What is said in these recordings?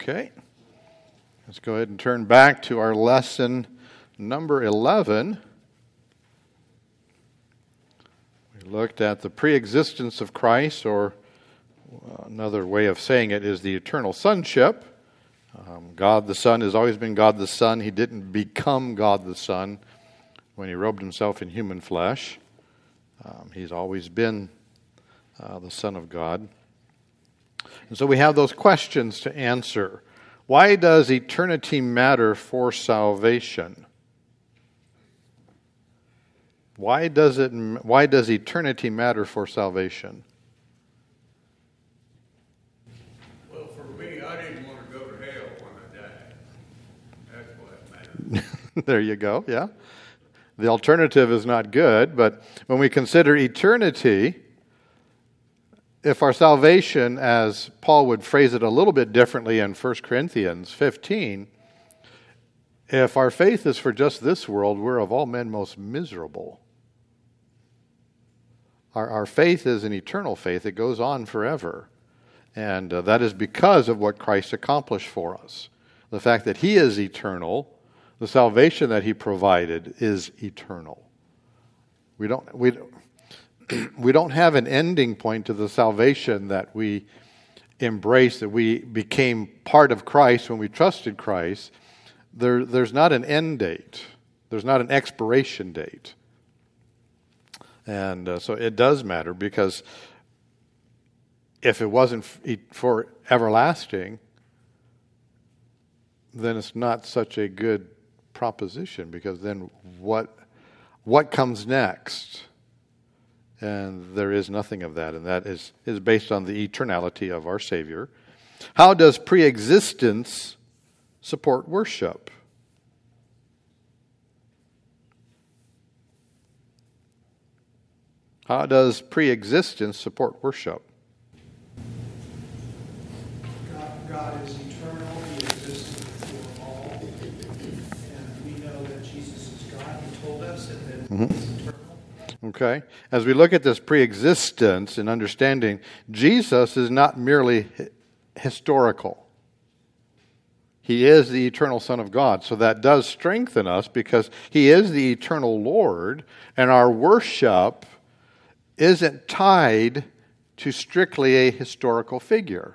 Okay. Let's go ahead and turn back to our lesson number 11. We looked at the pre-existence of Christ, or another way of saying it is the eternal sonship. God the Son has always been God the Son. He didn't become God the Son when he robed himself in human flesh. He's always been the Son of God. And so we have those questions to answer. Why does eternity matter for salvation? Why does eternity matter for salvation? Well, for me, I didn't want to go to hell when I died. That's why it matters. There you go, yeah. The alternative is not good, but when we consider eternity, if our salvation, as Paul would phrase it a little bit differently in 1 Corinthians 15, if our faith is for just this world, we're of all men most miserable. Our faith is an eternal faith. It goes on forever. And that is because of what Christ accomplished for us. The fact that he is eternal, the salvation that he provided is eternal. We don't have an ending point to the salvation that we embraced, that we became part of Christ when we trusted Christ. There's not an end date. There's not an expiration date. And so it does matter, because if it wasn't for everlasting, then it's not such a good proposition, because then what comes next? And there is nothing of that, and that is based on the eternality of our Savior. How does pre-existence support worship? How does pre-existence support worship? God is eternal. He existed before all. And we know that Jesus is God. He told us, and that He's eternal. Okay. As we look at this pre-existence and understanding, Jesus is not merely historical. He is the eternal Son of God. So that does strengthen us, because he is the eternal Lord, and our worship isn't tied to strictly a historical figure.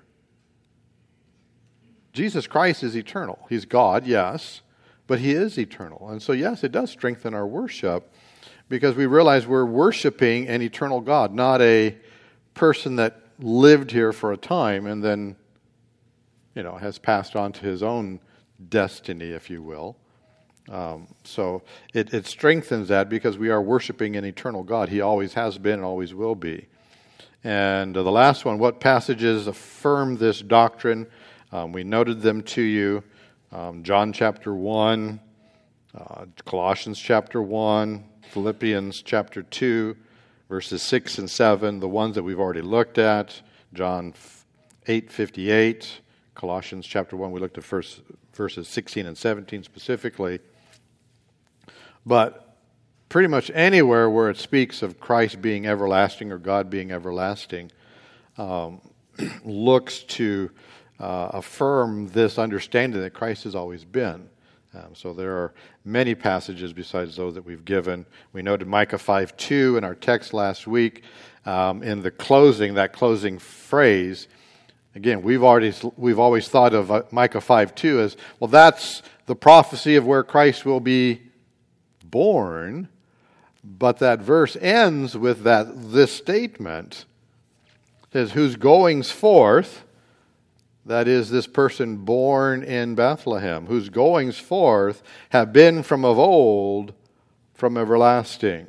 Jesus Christ is eternal. He's God, yes, but he is eternal. And so, yes, it does strengthen our worship, because we realize we're worshiping an eternal God, not a person that lived here for a time and then, has passed on to his own destiny, if you will. So it strengthens that, because we are worshiping an eternal God. He always has been and always will be. And the last one, what passages affirm this doctrine? We noted them to you. John chapter 1, Colossians chapter 1, Philippians chapter 2, verses 6 and 7, the ones that we've already looked at. John 8:58, Colossians chapter 1, we looked at verses 16 and 17 specifically. But pretty much anywhere where it speaks of Christ being everlasting or God being everlasting, looks to affirm this understanding that Christ has always been. So there are many passages besides those that we've given. We noted Micah 5:2 in our text last week. In the closing, that closing phrase, again, we've always thought of Micah 5:2 as, well, that's the prophecy of where Christ will be born. But that verse ends with this statement. It says, whose goings forth, that is, this person born in Bethlehem, whose goings forth have been from of old, from everlasting.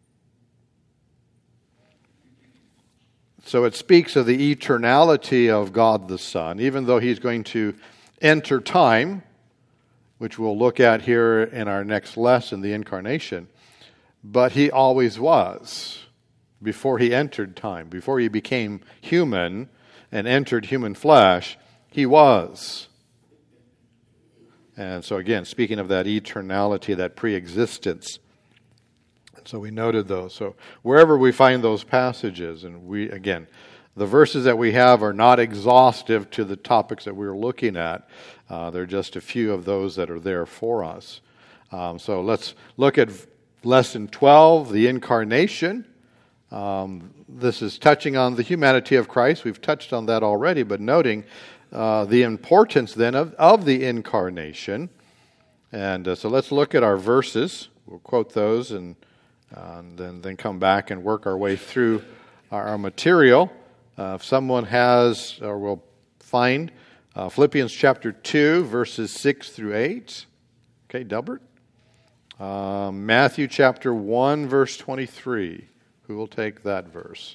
So it speaks of the eternality of God the Son, even though he's going to enter time, which we'll look at here in our next lesson, the incarnation. But he always was, before he entered time, before he became human and entered human flesh, he was. And so again, speaking of that eternality, that pre-existence. So we noted those. So wherever we find those passages, and the verses that we have are not exhaustive to the topics that we're looking at. They're just a few of those that are there for us. So let's look at Lesson 12, the Incarnation. This is touching on the humanity of Christ. We've touched on that already, but noting the importance then of the Incarnation. And so let's look at our verses. We'll quote those and then come back and work our way through our material. If someone has or will find Philippians chapter 2, verses 6 through 8. Okay, Delbert. Matthew chapter 1, verse 23. Who will take that verse?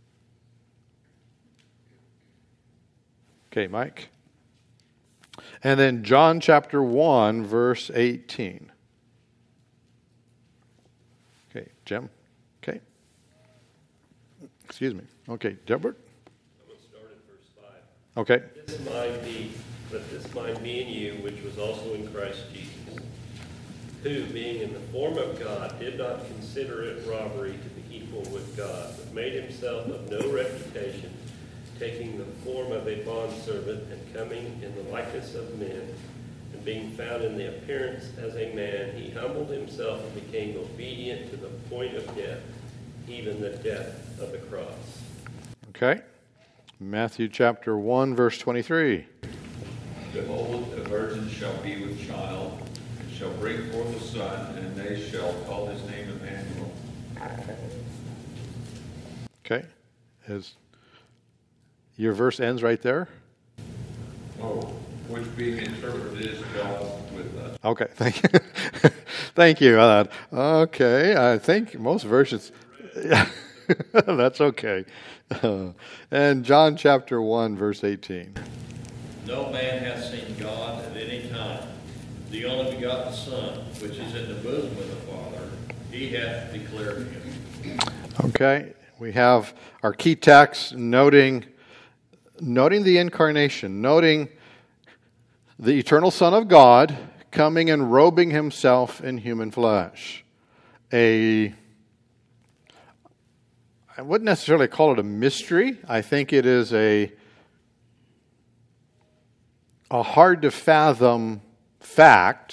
Okay, Mike. And then John chapter 1, verse 18. Okay, Jim. Okay. Excuse me. Okay, Delbert. I'm going to start at verse 5. Okay. Let this mind be in you, which was also in Christ Jesus, who, being in the form of God, did not consider it robbery to be equal with God, but made himself of no reputation, taking the form of a bondservant, and coming in the likeness of men, and being found in the appearance as a man, he humbled himself and became obedient to the point of death, even the death of the cross. Okay. Matthew chapter 1, verse 23. Behold, a virgin shall be with child, and shall bring forth a son, and they shall call his name Emmanuel. Okay. Your verse ends right there? Oh, which being interpreted is God with us. Okay, thank you. Thank you. Okay, I think most versions... Yeah, that's okay. And John chapter 1, verse 18. No man hath seen God at any time. The only begotten Son, which is in the bosom of the Father, he hath declared him. Okay, we have our key text noting the Incarnation, noting the eternal Son of God coming and robing himself in human flesh. I wouldn't necessarily call it a mystery. I think it is a hard to fathom fact.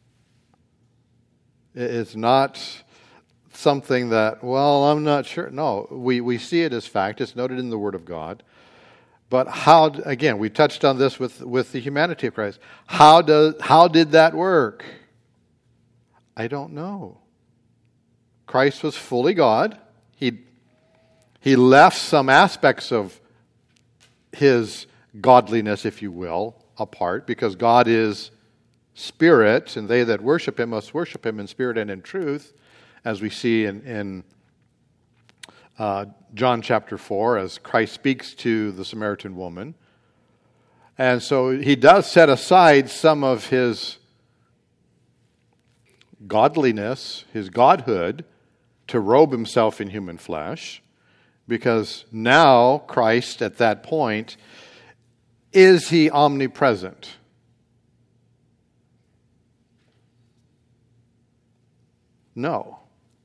It's not something that, well, I'm not sure. No, we see it as fact. It's noted in the Word of God. But how, again, we touched on this with the humanity of Christ. How did that work? I don't know. Christ was fully God. He left some aspects of his godliness, if you will, apart, because God is spirit, and they that worship him must worship him in spirit and in truth, as we see in John chapter 4, as Christ speaks to the Samaritan woman. And so he does set aside some of his godliness, his godhood, to robe himself in human flesh, because now Christ, at that point, is he omnipresent? No.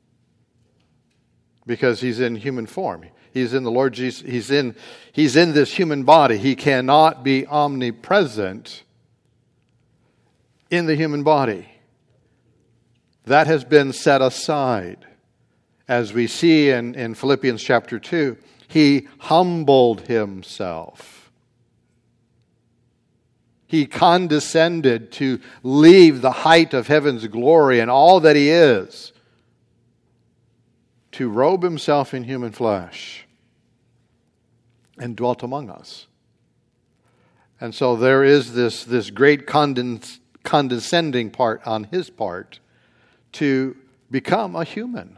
Because he's in human form. He's in the Lord Jesus. He's in this human body. He cannot be omnipresent in the human body. That has been set aside. As we see in Philippians chapter 2, he humbled himself. He condescended to leave the height of heaven's glory and all that he is, to robe himself in human flesh and dwelt among us. And so there is this great condescending part on his part to become a human.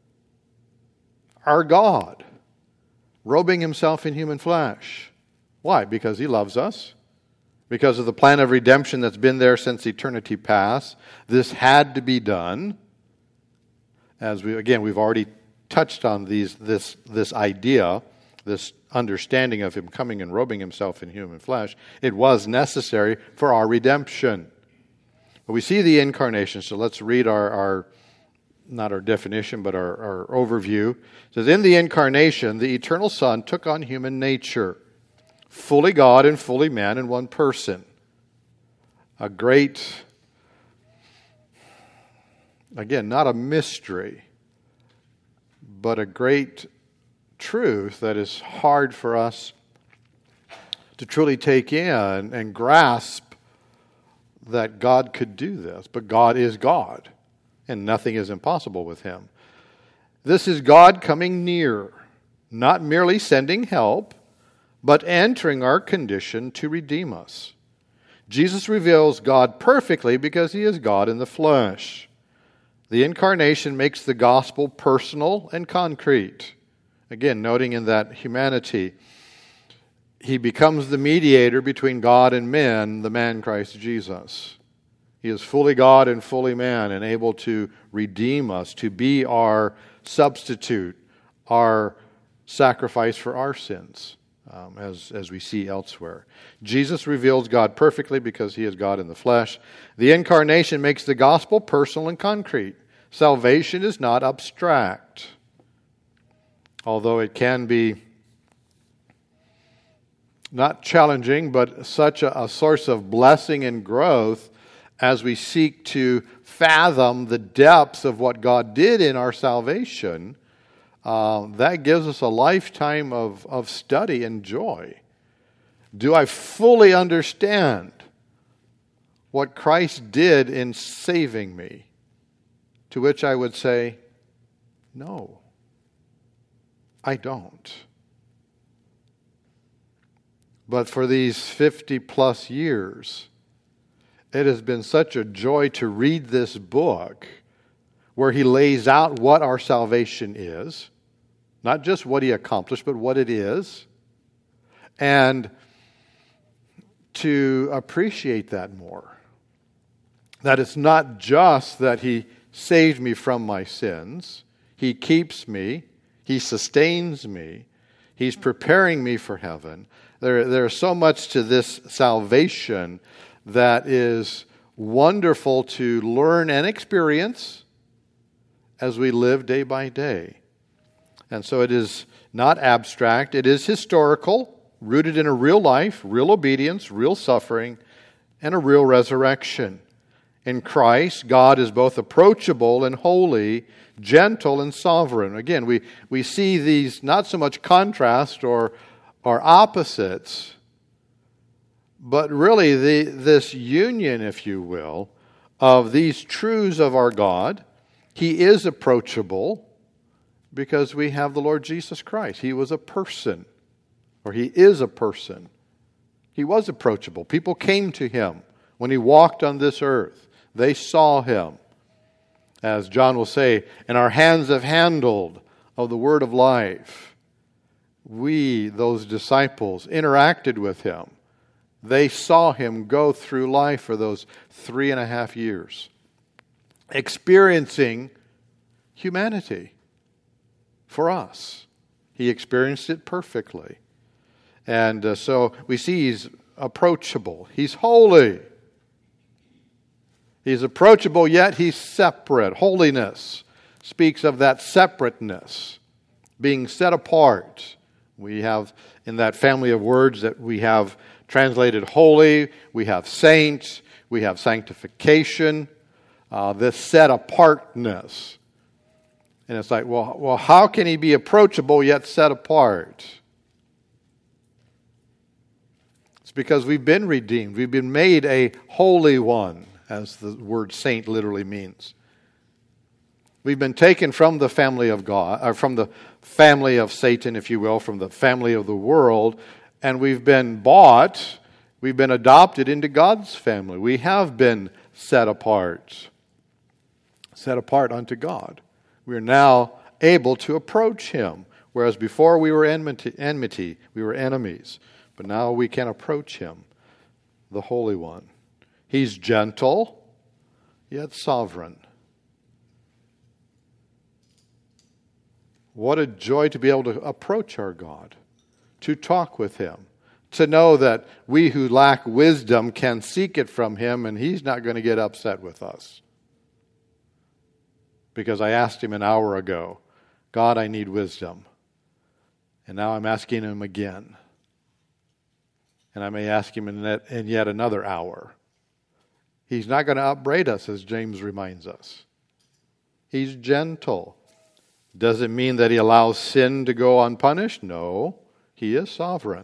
Our God, robing himself in human flesh. Why? Because he loves us. Because of the plan of redemption that's been there since eternity past. This had to be done. As we've already touched on this idea, this understanding of him coming and robing himself in human flesh. It was necessary for our redemption. But we see the Incarnation, so let's read our not our definition, but our overview. It says, in the incarnation, the eternal Son took on human nature, fully God and fully man in one person. A great, again, not a mystery, but a great truth that is hard for us to truly take in and grasp, that God could do this. But God is God, and nothing is impossible with him. This is God coming near, not merely sending help, but entering our condition to redeem us. Jesus reveals God perfectly because he is God in the flesh. The incarnation makes the gospel personal and concrete. Again, noting in that humanity, he becomes the mediator between God and men, the man Christ Jesus. He is fully God and fully man, and able to redeem us, to be our substitute, our sacrifice for our sins, as we see elsewhere. Jesus reveals God perfectly because he is God in the flesh. The incarnation makes the gospel personal and concrete. Salvation is not abstract, although it can be not challenging, but such a source of blessing and growth as we seek to fathom the depths of what God did in our salvation. That gives us a lifetime of study and joy. Do I fully understand what Christ did in saving me? To which I would say, no, I don't. But for these 50 plus years, it has been such a joy to read this book where he lays out what our salvation is, not just what he accomplished, but what it is, and to appreciate that more. That it's not just that he saved me from my sins, he keeps me, he sustains me, he's preparing me for heaven. There's so much to this salvation that is wonderful to learn and experience as we live day by day. And so it is not abstract, it is historical, rooted in a real life, real obedience, real suffering, and a real resurrection. In Christ, God is both approachable and holy, gentle and sovereign. Again, we see these not so much contrast or opposites, but really this union, if you will, of these truths of our God. He is approachable because we have the Lord Jesus Christ. He was a person, or he is a person. He was approachable. People came to him when he walked on this earth. They saw him. As John will say, and our hands have handled of the word of life. We, those disciples, interacted with him. They saw him go through life for those 3.5 years, experiencing humanity for us. He experienced it perfectly. And so we see he's approachable. He's holy. He's approachable, yet he's separate. Holiness speaks of that separateness, being set apart. We have in that family of words that we have translated holy, we have saints, we have sanctification, this set apartness. And it's like, well, how can he be approachable yet set apart? It's because we've been redeemed. We've been made a holy one, as the word saint literally means. We've been taken from the family of God, or from the family of Satan, if you will, from the family of the world, and we've been bought, we've been adopted into God's family. We have been set apart unto God. We are now able to approach him, whereas before we were enmity, we were enemies, but now we can approach him, the Holy One. He's gentle, yet sovereign. What a joy to be able to approach our God, to talk with him, to know that we who lack wisdom can seek it from him and he's not going to get upset with us. because I asked him an hour ago, God, I need wisdom. And now I'm asking him again. And I may ask him in yet another hour. He's not going to upbraid us, as James reminds us. He's gentle. Does it mean that he allows sin to go unpunished? No. He is sovereign.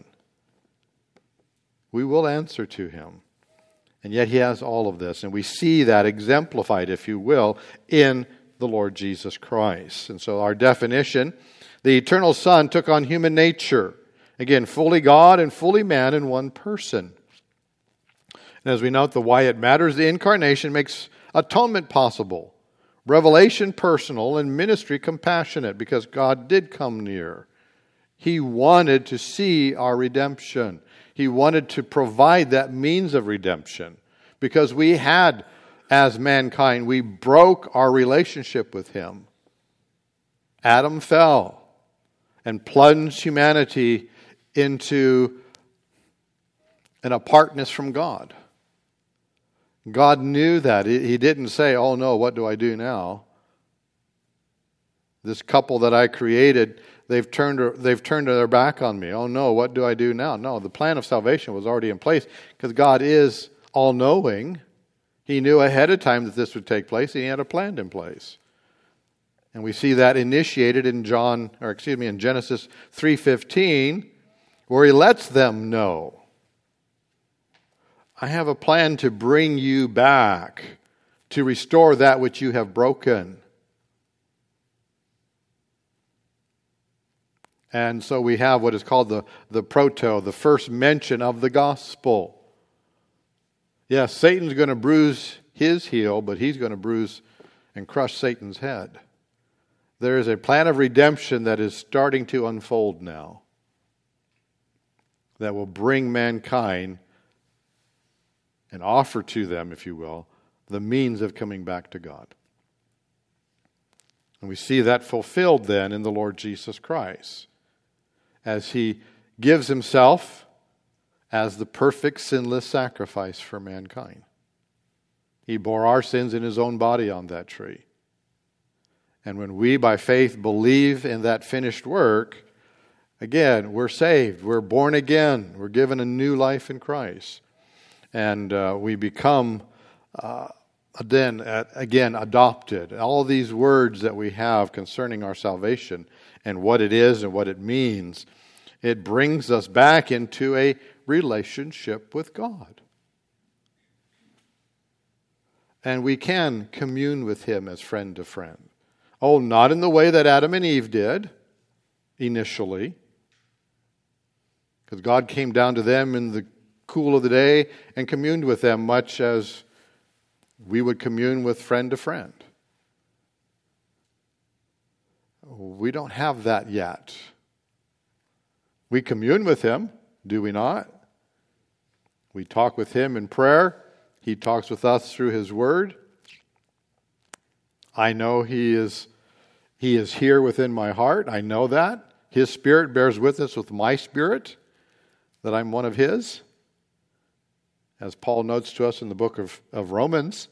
We will answer to him. And yet he has all of this. And we see that exemplified, if you will, in the Lord Jesus Christ. And so our definition, the eternal Son took on human nature. Again, fully God and fully man in one person. And as we note the why it matters, the incarnation makes atonement possible. Revelation personal and ministry compassionate, because God did come near. He wanted to see our redemption. He wanted to provide that means of redemption. Because we had, as mankind, we broke our relationship with Him. Adam fell and plunged humanity into an apartness from God. God knew that. He didn't say, oh no, what do I do now? This couple that I created, they've turned their back on me. Oh no, what do I do now? No, the plan of salvation was already in place because God is all-knowing. He knew ahead of time that this would take place. He had a plan in place. And we see that initiated in Genesis 3:15, where He lets them know, I have a plan to bring you back, to restore that which you have broken. And so we have what is called the proto, the first mention of the gospel. Yes, Satan's going to bruise his heel, but he's going to bruise and crush Satan's head. There is a plan of redemption that is starting to unfold now, that will bring mankind and offer to them, if you will, the means of coming back to God. And we see that fulfilled then in the Lord Jesus Christ, as He gives Himself as the perfect sinless sacrifice for mankind. He bore our sins in His own body on that tree. And when we, by faith, believe in that finished work, again, we're saved, we're born again, we're given a new life in Christ. And we become, again, adopted. All of these words that we have concerning our salvation and what it is and what it means, it brings us back into a relationship with God. And we can commune with Him as friend to friend. Oh, not in the way that Adam and Eve did initially, because God came down to them in the cool of the day and communed with them much as we would commune with friend to friend. We don't have that yet. We commune with Him, do we not? We talk with Him in prayer. He talks with us through His Word. I know He is here within my heart. I know that. His Spirit bears witness with my spirit that I'm one of His. As Paul notes to us in the book of Romans.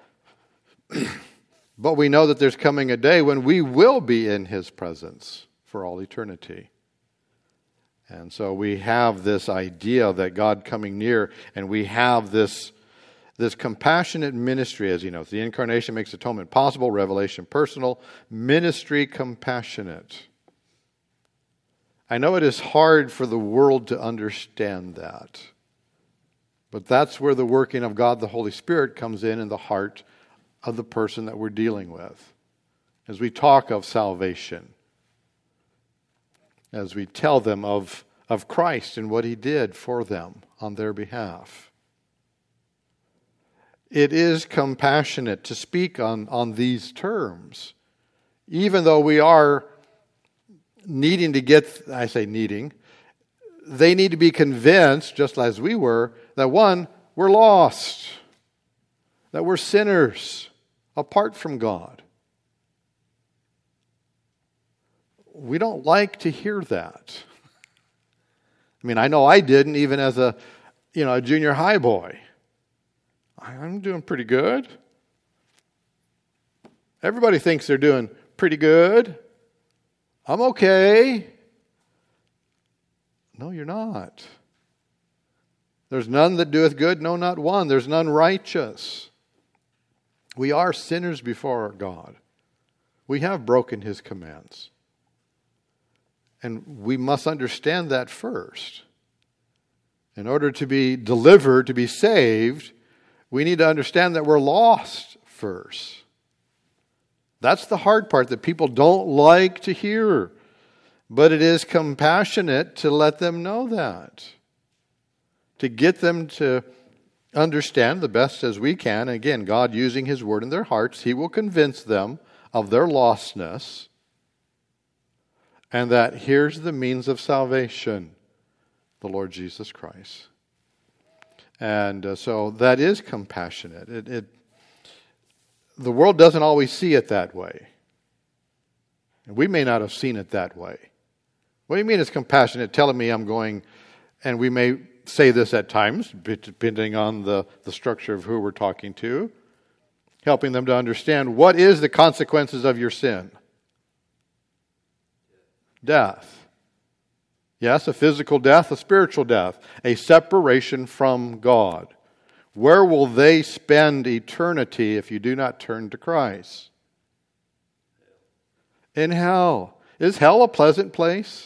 But we know that there's coming a day when we will be in His presence for all eternity. And so we have this idea that God coming near, and we have this compassionate ministry, as He notes. The incarnation makes atonement possible, revelation personal, ministry compassionate. I know it is hard for the world to understand that. But that's where the working of God, the Holy Spirit, comes in the heart of the person that we're dealing with. As we talk of salvation, as we tell them of Christ and what He did for them on their behalf. It is compassionate to speak on these terms, even though we are needing to get, I say needing, they need to be convinced, just as we were, that one, we're lost, that we're sinners apart from God. We don't like to hear that. I mean, I know I didn't even as a junior high boy. I'm doing pretty good. Everybody thinks they're doing pretty good. I'm okay. No, you're not. There's none that doeth good, no, not one. There's none righteous. We are sinners before our God. We have broken His commands. And we must understand that first. In order to be delivered, to be saved, we need to understand that we're lost first. That's the hard part that people don't like to hear. But it is compassionate to let them know that. To get them to understand the best as we can. Again, God using His Word in their hearts, He will convince them of their lostness. And that here's the means of salvation, the Lord Jesus Christ. And so that is compassionate. The world doesn't always see it that way. We may not have seen it that way. What do you mean it's compassionate? Telling me I'm going, and we may say this at times, depending on the structure of who we're talking to, helping them to understand what is the consequences of your sin. Death. Yes, a physical death, a spiritual death, a separation from God. Where will they spend eternity if you do not turn to Christ? In hell. Is hell a pleasant place?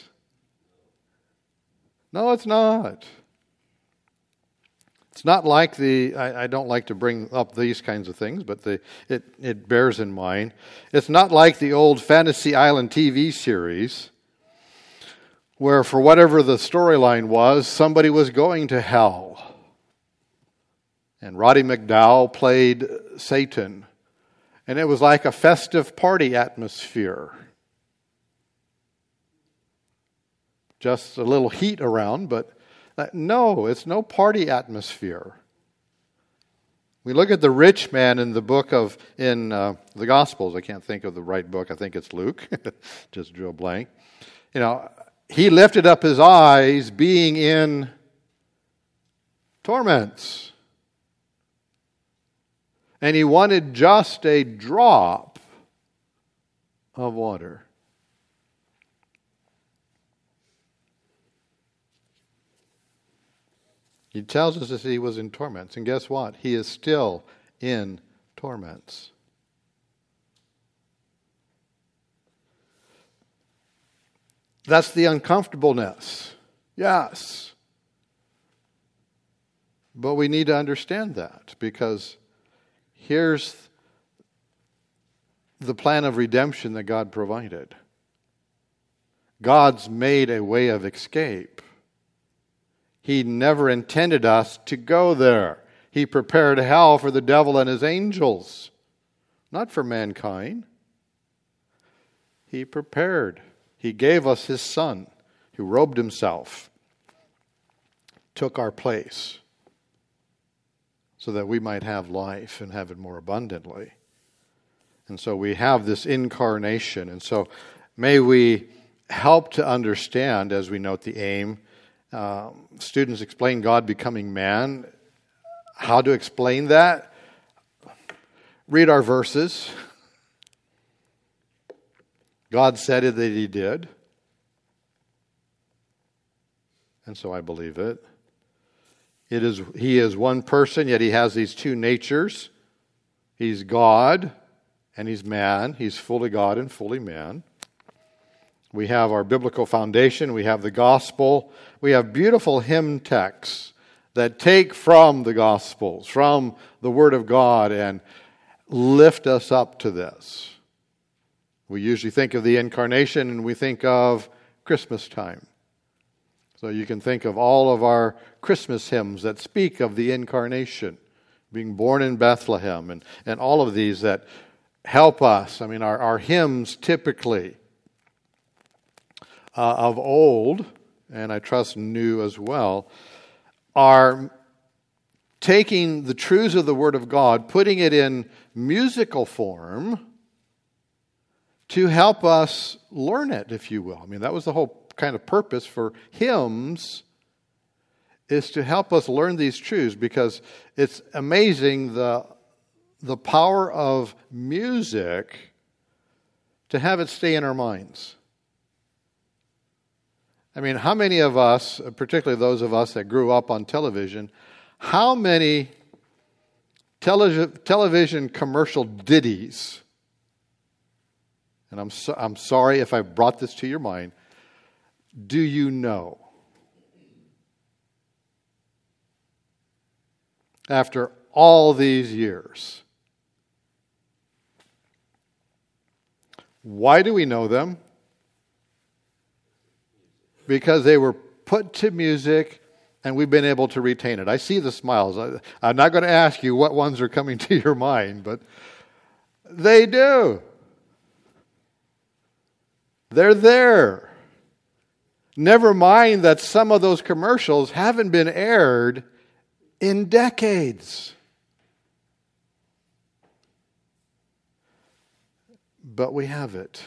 No, it's not. It's not like I don't like to bring up these kinds of things, but it bears in mind. It's not like the old Fantasy Island TV series where, for whatever the storyline was, somebody was going to hell. And Roddy McDowall played Satan. And it was like a festive party atmosphere. Just a little heat around, but no, it's no party atmosphere. We look at the rich man in the the Gospels. I can't think of the right book. I think it's Luke. Just drew a blank. He lifted up his eyes being in torments. And he wanted just a drop of water. He tells us that he was in torments. And guess what? He is still in torments. That's the uncomfortableness. Yes. But we need to understand that, because here's the plan of redemption that God provided. God's made a way of escape. He never intended us to go there. He prepared hell for the devil and his angels, not for mankind. He prepared. He gave us His Son, who robed Himself, took our place, so that we might have life and have it more abundantly. And so we have this incarnation. And so may we help to understand, as we note the aim. Students explain God becoming man. How to explain that? Read our verses. God said it that He did. And so I believe it. He is one person, yet He has these two natures. He's God and He's man. He's fully God and fully man. We have our biblical foundation. We have the gospel. We have beautiful hymn texts that take from the Gospels, from the Word of God, and lift us up to this. We usually think of the incarnation and we think of Christmas time. So you can think of all of our Christmas hymns that speak of the incarnation, being born in Bethlehem, and all of these that help us. I mean, our hymns typically of old, and I trust new as well, are taking the truths of the Word of God, putting it in musical form to help us learn it, if you will. I mean, that was the whole kind of purpose for hymns, is to help us learn these truths, because it's amazing the the power of music to have it stay in our minds. I mean, how many of us, particularly those of us that grew up on television, how many television commercial ditties, and I'm sorry if I brought this to your mind, do you know? After all these years. Why do we know them? Because they were put to music and we've been able to retain it. I see the smiles. I'm not going to ask you what ones are coming to your mind, but they do. They're there. Never mind that some of those commercials haven't been aired in decades. But we have it.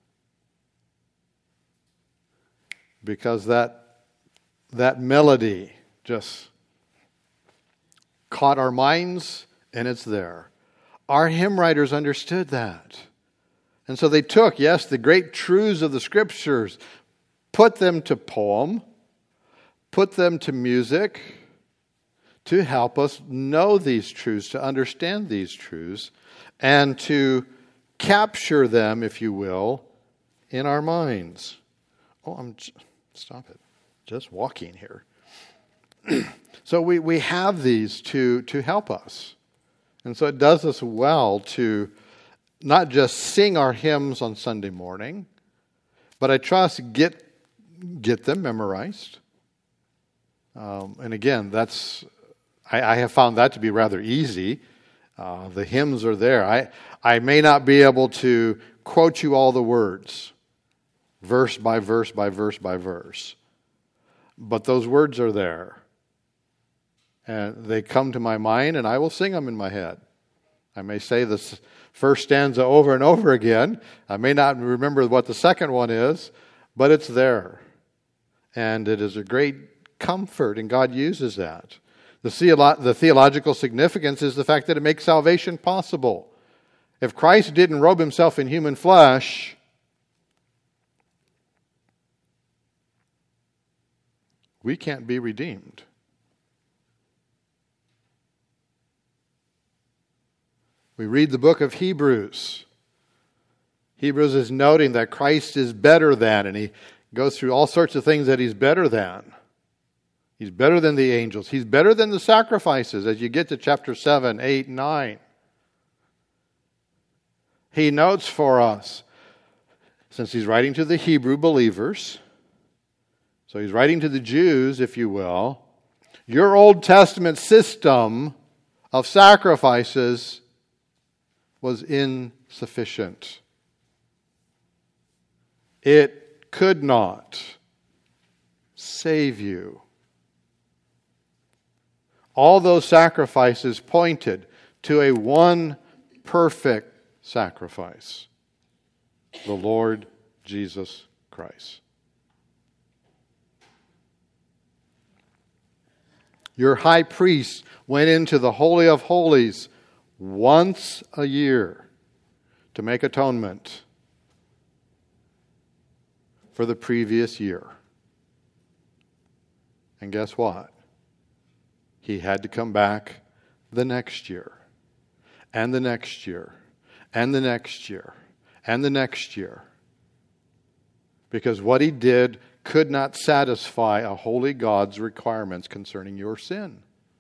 Because that melody just caught our minds and it's there. Our hymn writers understood that. And so they took, yes, the great truths of the Scriptures, put them to poem, put them to music to help us know these truths, to understand these truths, and to capture them, if you will, in our minds. Stop it. Just walking here. So we have these to help us. And so it does us well to not just sing our hymns on Sunday morning, but I trust get them memorized. And again, I have found that to be rather easy. The hymns are there. I may not be able to quote you all the words, verse by verse by verse by verse. But those words are there. And they come to my mind, and I will sing them in my head. I may say this first stanza over and over again. I may not remember what the second one is, but it's there. And it is a great comfort, and God uses that. The theological significance is the fact that it makes salvation possible. If Christ didn't robe himself in human flesh, we can't be redeemed. We read the book of Hebrews. Hebrews is noting that Christ is better than, and he goes through all sorts of things that he's better than. He's better than the angels. He's better than the sacrifices as you get to chapter 7, 8, 9. He notes for us, since he's writing to the Hebrew believers, so he's writing to the Jews, if you will, your Old Testament system of sacrifices was insufficient. It could not save you. All those sacrifices pointed to a one perfect sacrifice, the Lord Jesus Christ. Your high priest went into the Holy of Holies once a year to make atonement for the previous year. And guess what? He had to come back the next year, and the next year, and the next year, and the next year. Because what he did could not satisfy a holy God's requirements concerning your sin.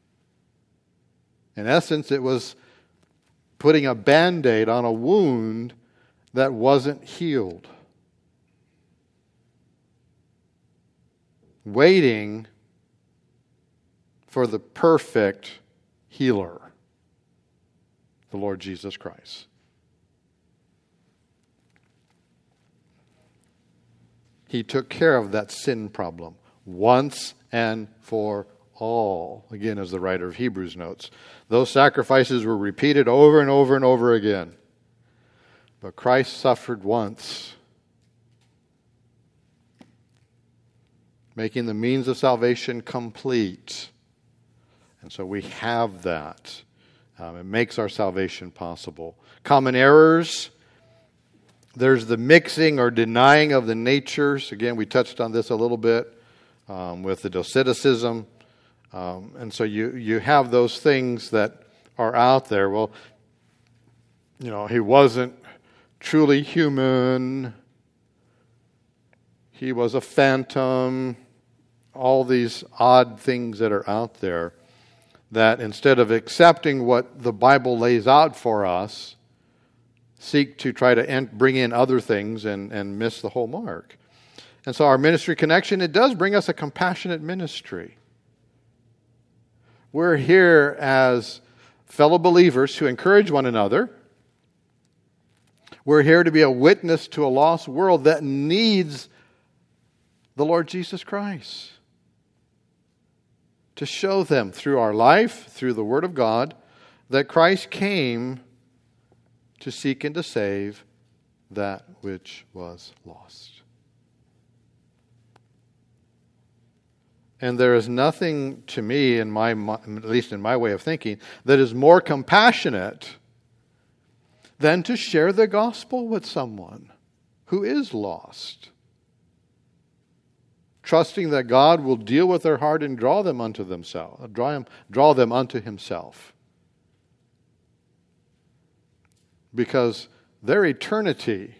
In essence, it was putting a Band-Aid on a wound that wasn't healed. Waiting for the perfect healer, the Lord Jesus Christ. He took care of that sin problem once and for all. Again, as the writer of Hebrews notes, those sacrifices were repeated over and over and over again. But Christ suffered once, making the means of salvation complete. And so we have that. It makes our salvation possible. Common errors. There's the mixing or denying of the natures. Again, we touched on this a little bit with the Doceticism. And so you have those things that are out there. Well, he wasn't truly human. He was a phantom. All these odd things that are out there that instead of accepting what the Bible lays out for us, seek to try to bring in other things and miss the whole mark. And so our ministry connection, it does bring us a compassionate ministry. We're here as fellow believers to encourage one another. We're here to be a witness to a lost world that needs the Lord Jesus Christ. To show them through our life, through the Word of God, that Christ came to seek and to save that which was lost. And there is nothing to me, at least in my way of thinking, that is more compassionate than to share the gospel with someone who is lost. Trusting that God will deal with their heart and draw them unto themselves, draw them unto Himself. Because their eternity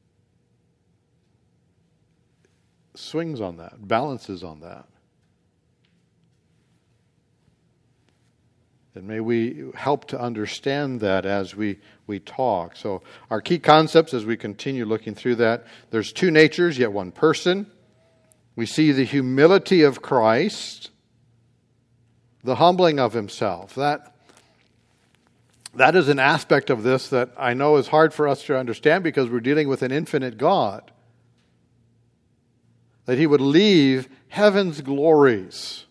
swings on that, balances on that. And may we help to understand that as we talk. So our key concepts as we continue looking through that, there's two natures, yet one person. We see the humility of Christ, the humbling of Himself. That is an aspect of this that I know is hard for us to understand because we're dealing with an infinite God. That He would leave heaven's glories,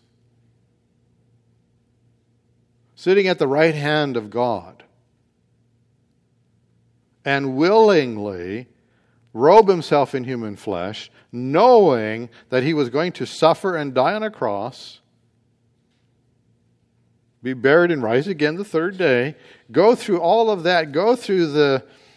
sitting at the right hand of God, and willingly robe Himself in human flesh, knowing that He was going to suffer and die on a cross, be buried and rise again the third day, go through all of that, go through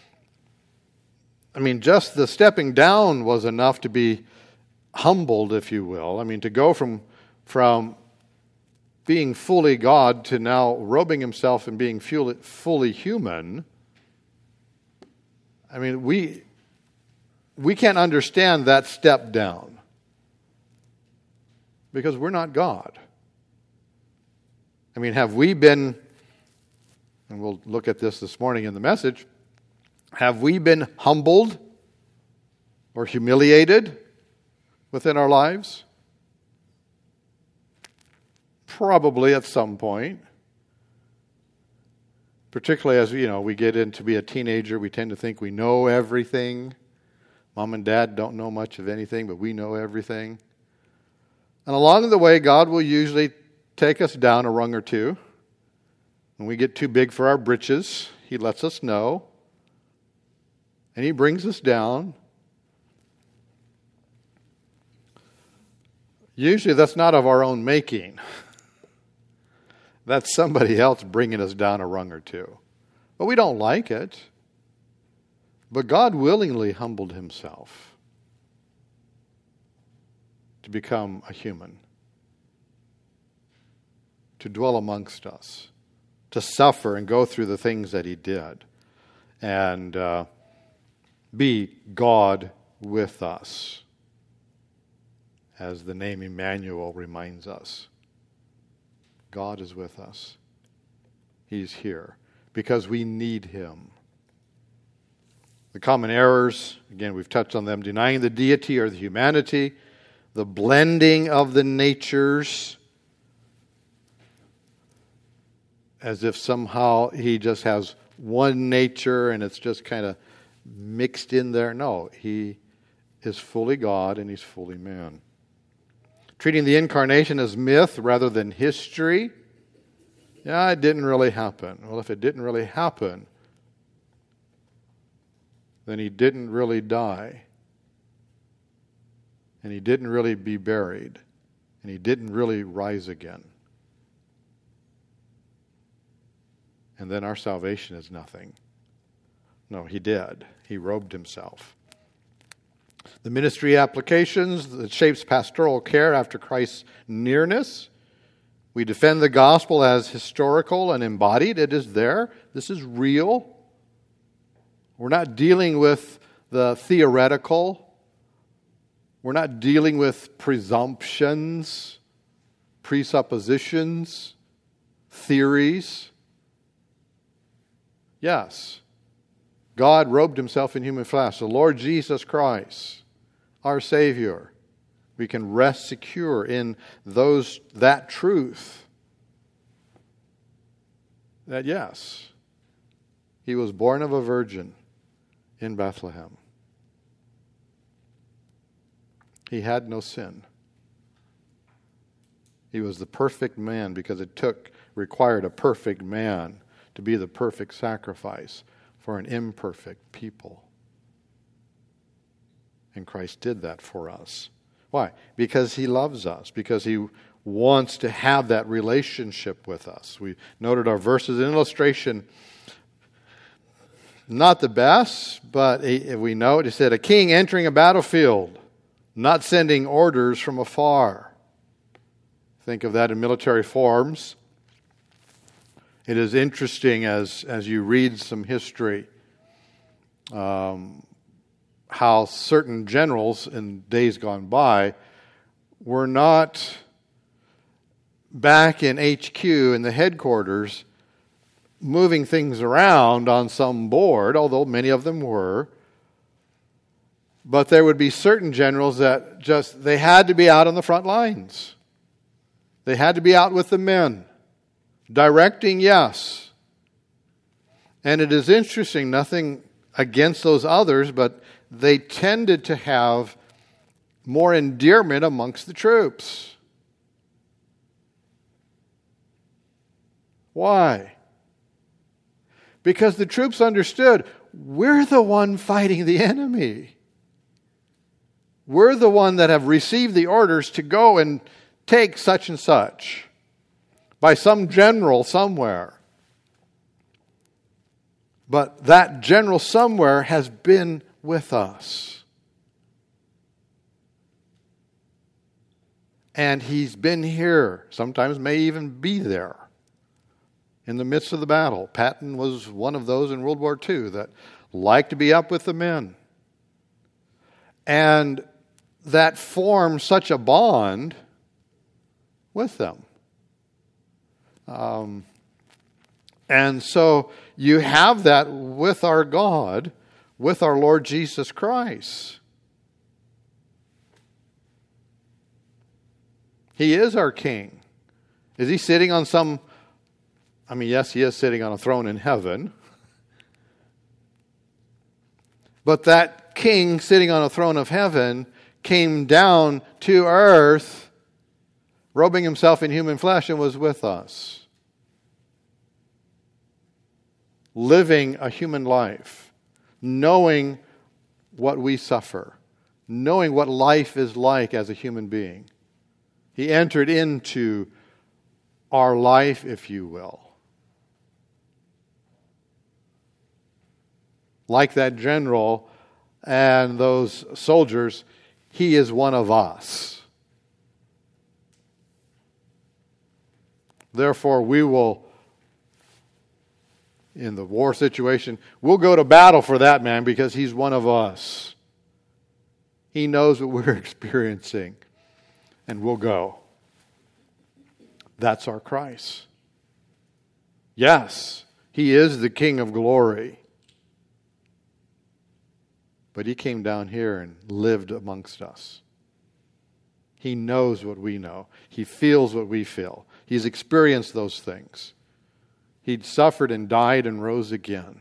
just the stepping down was enough to be humbled, if you will. To go from being fully God to now robing Himself and being fully human. We can't understand that step down because we're not God. Have we been, and we'll look at this morning in the message, have we been humbled or humiliated within our lives? Probably at some point. Particularly as we get into be a teenager, we tend to think we know everything. Mom and Dad don't know much of anything, but we know everything. And along the way, God will usually take us down a rung or two. When we get too big for our britches, He lets us know. And He brings us down. Usually that's not of our own making. That's somebody else bringing us down a rung or two. But we don't like it. But God willingly humbled Himself to become a human, to dwell amongst us, to suffer and go through the things that He did, and be God with us, as the name Emmanuel reminds us. God is with us. He's here because we need Him. The common errors, again, we've touched on them, denying the deity or the humanity, the blending of the natures, as if somehow He just has one nature and it's just kind of mixed in there. No, He is fully God and He's fully man. Treating the incarnation as myth rather than history. Yeah, it didn't really happen. Well, if it didn't really happen, then He didn't really die. And He didn't really be buried. And He didn't really rise again. and then our salvation is nothing. No, he did. He robed himself. The ministry applications that shapes pastoral care after Christ's nearness. We defend the gospel as historical and embodied. It is there. This is real. We're not dealing with the theoretical. We're not dealing with presumptions, presuppositions, theories. Yes, God robed himself in human flesh. The Lord Jesus Christ, our Savior. We can rest secure in that truth. That yes, he was born of a virgin in Bethlehem. He had no sin. He was the perfect man because it required a perfect man to be the perfect sacrifice for an imperfect people. And Christ did that for us. Why? Because he loves us, because he wants to have that relationship with us. We noted our verses in illustration. Not the best, but we note, he said, a king entering a battlefield, not sending orders from afar. Think of that in military forms. It is interesting as you read some history, how certain generals in days gone by were not back in HQ in the headquarters moving things around on some board, although many of them were. But there would be certain generals that they had to be out on the front lines. They had to be out with the men. Directing, yes. And it is interesting, nothing against those others, but they tended to have more endearment amongst the troops. Why? Because the troops understood, we're the one fighting the enemy. We're the one that have received the orders to go and take such and such by some general somewhere. But that general somewhere has been with us. And he's been here, sometimes may even be there in the midst of the battle. Patton was one of those in World War II that liked to be up with the men. And that formed such a bond with them. And so you have that with our God, with our Lord Jesus Christ. He is our King. Is he sitting on yes, he is sitting on a throne in heaven. But that King sitting on a throne of heaven came down to earth, robing himself in human flesh, and was with us. Living a human life, knowing what we suffer, knowing what life is like as a human being. He entered into our life, if you will. Like that general and those soldiers, he is one of us. Therefore, we will, in the war situation, we'll go to battle for that man because he's one of us. He knows what we're experiencing, and we'll go. That's our Christ. Yes, he is the King of glory. But he came down here and lived amongst us. He knows what we know. He feels what we feel. He's experienced those things. He'd suffered and died and rose again.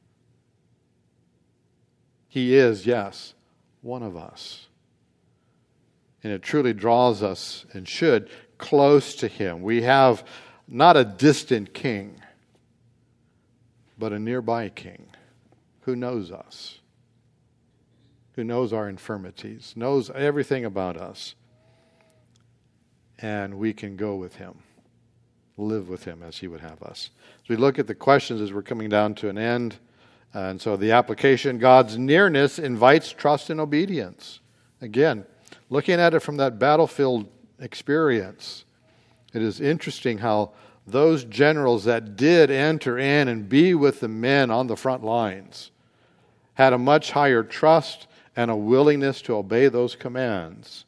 He is, yes, one of us. And it truly draws us, and should, close to him. We have not a distant king, but a nearby king who knows us, who knows our infirmities, knows everything about us. And we can go with him. live with him as he would have us. As we look at the questions as we're coming down to an end, and so the application, God's nearness invites trust and obedience. Again, looking at it from that battlefield experience, it is interesting how those generals that did enter in and be with the men on the front lines had a much higher trust and a willingness to obey those commands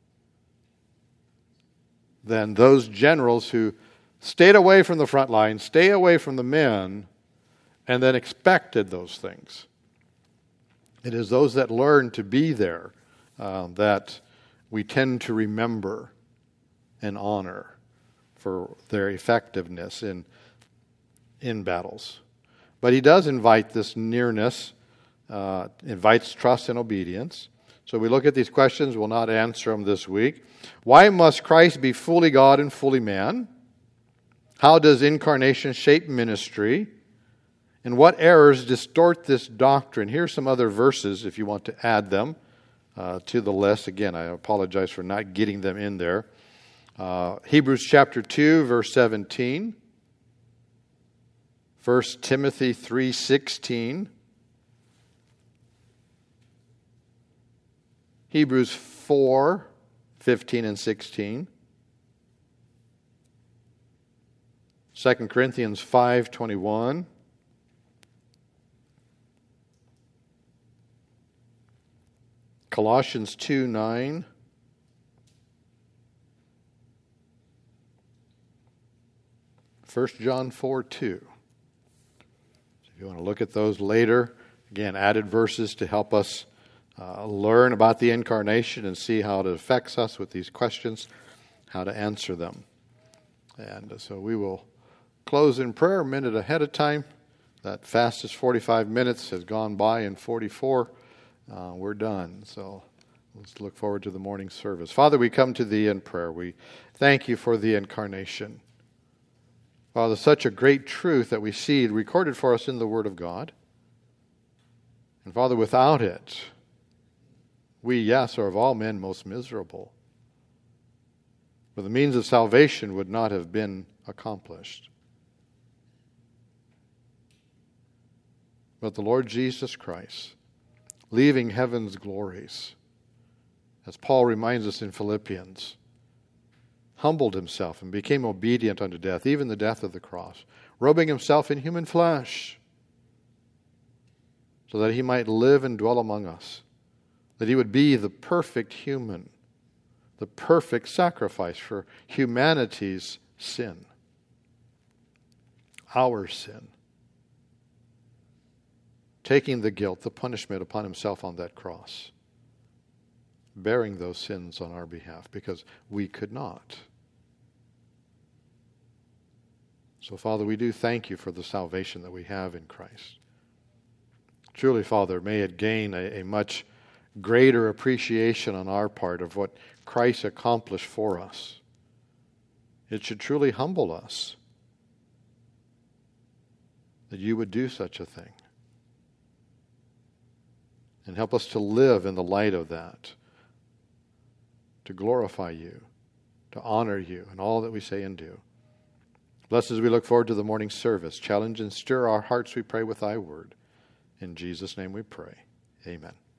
than those generals who stayed away from the front lines, stay away from the men, and then expected those things. It is those that learn to be there that we tend to remember and honor for their effectiveness in battles. But he does invite this nearness, invites trust and obedience. So we look at these questions. We'll not answer them this week. Why must Christ be fully God and fully man? How does incarnation shape ministry? And what errors distort this doctrine? Here's some other verses if you want to add them to the list. Again, I apologize for not getting them in there. Hebrews chapter 2, verse 17. 1 Timothy 3:16. Hebrews 4, 15 and 16. 2 Corinthians 5:21. Colossians 2:9. 1 John 4:2. So if you want to look at those later, again, added verses to help us learn about the incarnation and see how it affects us with these questions, how to answer them. And so we will close in prayer a minute ahead of time. That fastest 45 minutes has gone by in 44. We're done. So let's look forward to the morning service. Father, we come to Thee in prayer. We thank You for the incarnation. Father, such a great truth that we see recorded for us in the Word of God. And Father, without it, we, yes, are of all men most miserable. For the means of salvation would not have been accomplished. But the Lord Jesus Christ, leaving heaven's glories, as Paul reminds us in Philippians, humbled himself and became obedient unto death, even the death of the cross, robing himself in human flesh, so that he might live and dwell among us, that he would be the perfect human, the perfect sacrifice for humanity's sin, our sin, taking the guilt, the punishment upon himself on that cross, bearing those sins on our behalf because we could not. So, Father, we do thank You for the salvation that we have in Christ. Truly, Father, may it gain a much greater appreciation on our part of what Christ accomplished for us. It should truly humble us that You would do such a thing. And help us to live in the light of that, to glorify You, to honor You in all that we say and do. Bless as we look forward to the morning service. Challenge and stir our hearts, we pray, with Thy word. In Jesus' name we pray. Amen.